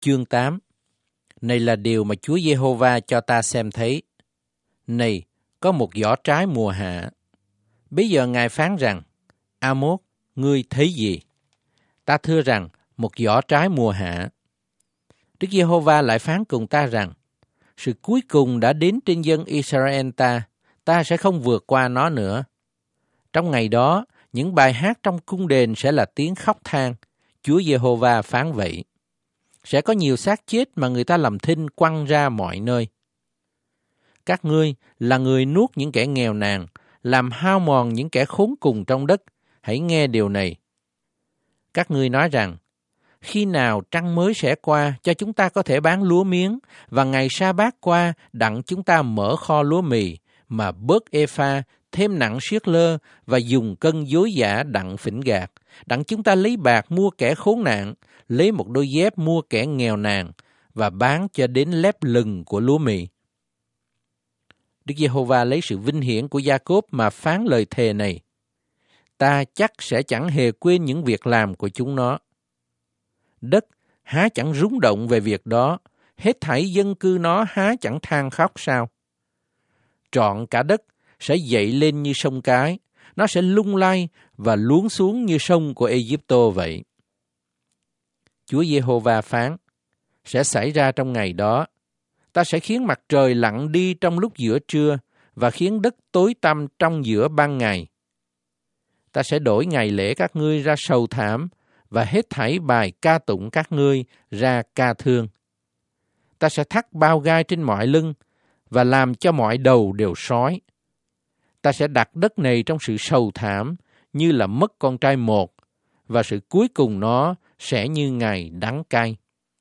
Chương 8. Này là điều mà Chúa Giê-hô-va cho ta xem thấy. Này, có một giỏ trái mùa hạ. Bây giờ Ngài phán rằng, A-mốt, ngươi thấy gì? Ta thưa rằng, một giỏ trái mùa hạ. Đức Giê-hô-va lại phán cùng ta rằng, sự cuối cùng đã đến trên dân Israel ta sẽ không vượt qua nó nữa. Trong ngày đó, những bài hát trong cung đền sẽ là tiếng khóc than. Chúa Giê-hô-va phán vậy. Sẽ có nhiều xác chết mà người ta làm thinh quăng ra mọi nơi. Các ngươi là người nuốt những kẻ nghèo nàn, làm hao mòn những kẻ khốn cùng trong đất. Hãy nghe điều này. Các ngươi nói rằng, khi nào trăng mới sẽ qua cho chúng ta có thể bán lúa miếng, và ngày sa bát qua đặng chúng ta mở kho lúa mì, mà bớt ê-pha, thêm nặng siết lơ, và dùng cân dối giả đặng phỉnh gạt, đặng chúng ta lấy bạc mua kẻ khốn nạn, lấy một đôi dép mua kẻ nghèo nàn, và bán cho đến lép lừng của lúa mì. Đức Giê-hô-va lấy sự vinh hiển của Gia-cốp mà phán lời thề này. Ta chắc sẽ chẳng hề quên những việc làm của chúng nó. Đất há chẳng rúng động về việc đó, hết thảy dân cư nó há chẳng than khóc sao? Trọn cả đất sẽ dậy lên như sông Cái, nó sẽ lung lay và luống xuống như sông của Ê-díp-tô vậy. Chúa Giê-hô-va phán, sẽ xảy ra trong ngày đó, ta sẽ khiến mặt trời lặn đi trong lúc giữa trưa và khiến đất tối tăm trong giữa ban ngày. Ta sẽ đổi ngày lễ các ngươi ra sầu thảm và hết thảy bài ca tụng các ngươi ra ca thương. Ta sẽ thắt bao gai trên mọi lưng và làm cho mọi đầu đều sói. Ta sẽ đặt đất này trong sự sầu thảm như là mất con trai một, và sự cuối cùng nó sẽ như ngày đắng cay.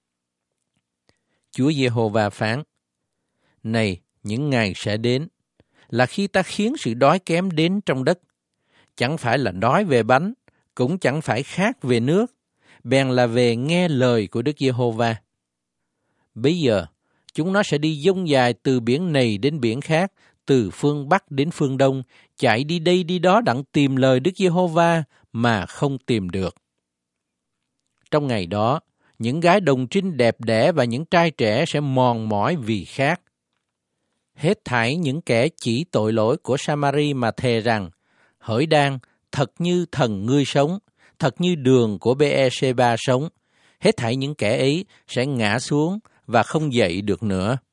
Chúa Giê-hô-va phán, này, những ngày sẽ đến, là khi ta khiến sự đói kém đến trong đất, chẳng phải là đói về bánh, cũng chẳng phải khát về nước, bèn là về nghe lời của Đức Giê-hô-va. Bây giờ, chúng nó sẽ đi dông dài từ biển này đến biển khác, từ phương Bắc đến phương Đông, chạy đi đây đi đó đặng tìm lời Đức Giê-hô-va mà không tìm được. Trong ngày đó, những gái đồng trinh đẹp đẽ và những trai trẻ sẽ mòn mỏi vì khát. Hết thảy những kẻ chỉ tội lỗi của Sa-ma-ri mà thề rằng, hỡi đang, thật như thần ngươi sống, thật như đường của Bê-e-sê-ba sống, hết thảy những kẻ ấy sẽ ngã xuống và không dậy được nữa.